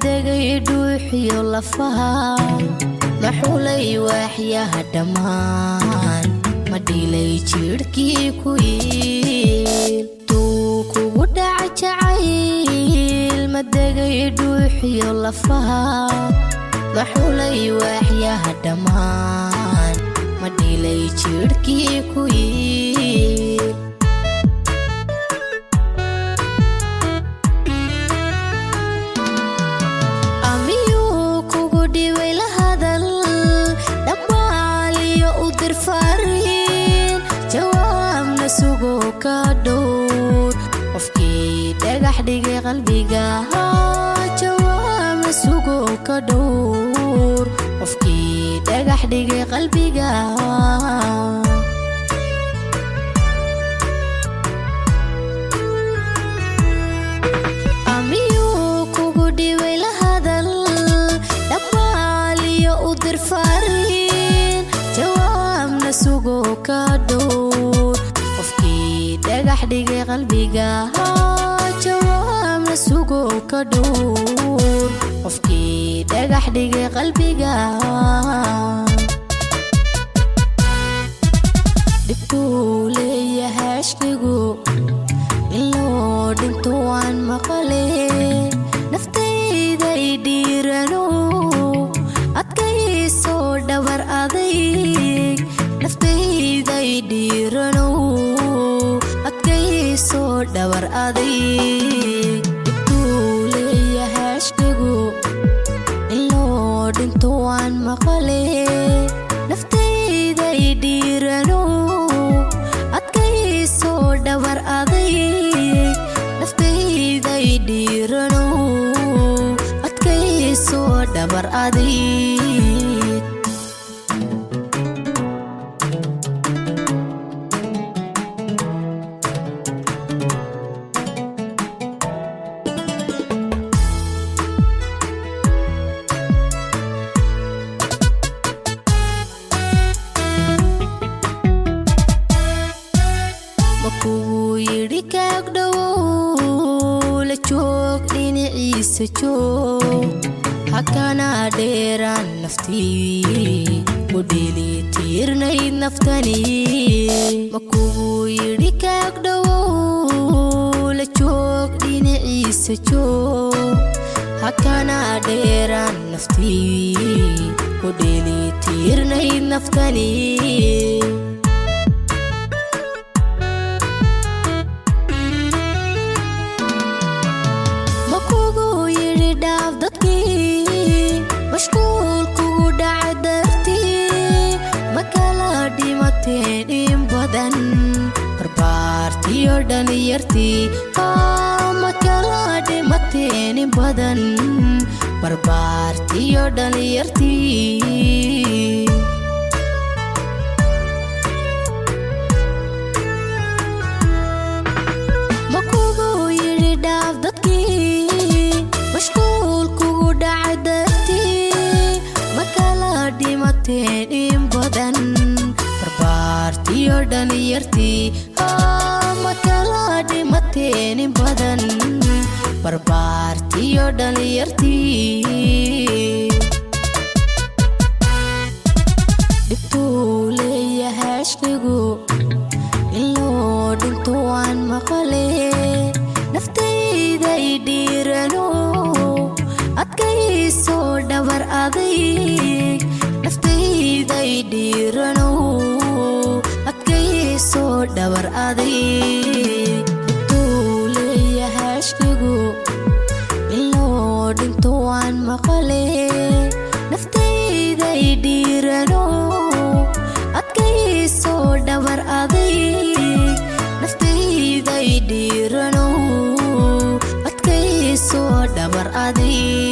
madagay dhuuxiyo lafaha maxulay waaxyaha dhammaan madilay jirkii ku yiil tuu kugu dhaca jacayl madagay dhuuxiyo lafaha maxulay waaxyaha dhammaan madilay jirkii ku yiil sugo ka dhowr qofkii dhagax dhigay qalbiga jawaab sugo ka dhowr qofkii dhagax dhigay qalbiga amiyo kugu dhibay la hadal dhamaaliyo u dir fariin jawaabna sugo ka dhowr dhagax dhigay qalbiga jawaabna sugo ka dhowr qofkii dhagax dhigay qalbiga dhibtuu leeyahay ishqigu in loo dhinto waan maqale naftayda i dhiirano adkayso dhabar adayg naftayda i dhiirano soo dhabar aday dhibtuu leeyahay ishqigu in loo dhinto waan maqale naftayda i dhiirano adkaysoo dhabar aday naftayda i dhiirano adkaysoo dhabar aday hakana dheeraan naftii mudhili tiirnayd naftani makugu yidhi kaag dhowow la joog dhinaciisa joog hakana dheeraan naftii mudhili tiirnayd naftani mashquul kugu dhaca dartii makala dhimateen in badan barbaartiyo dhalinyartii makala dhimateen in badan barbaartiyo dhalinyartii makugu yidhi dhaaf dadkii mashquul kugu dhaca dartii makala dhimateen in badan barbaartiyo dhalinyartii makala dhimateen in badan barbaartiyo dhalinyartii dhibtuu leeyahay ishqigu in loo dhinto waan maqale naftayda i dhiirano adkaysoo dhabar adayg naftayda i dhiirano adkaysoo dhabar adayg dhibtuu leeyahay ishqigu in loo dhinto waan maqale naftayda i dhiirano adkaysoo dhabar adayg naftayda i dhiirano adkaysoo dhabar adayg